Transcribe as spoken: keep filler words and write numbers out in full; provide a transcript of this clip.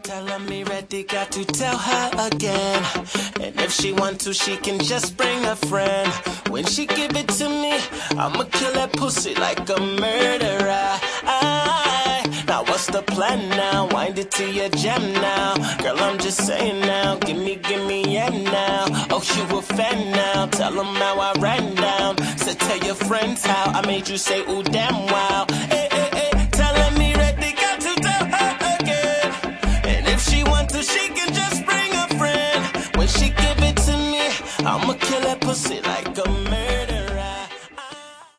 Telling me ready, got to tell her again. And if she want to, she can just bring a friend. When she give it to me, I'ma kill that pussy like a murderer. I, now what's the plan now? Wind it to your jam now. Girl, I'm just saying now. Give me, give me, yeah now. Oh, you a fan now. Tell them how I ran down. So tell your friends how I made you say, ooh, damn, wow. Hey,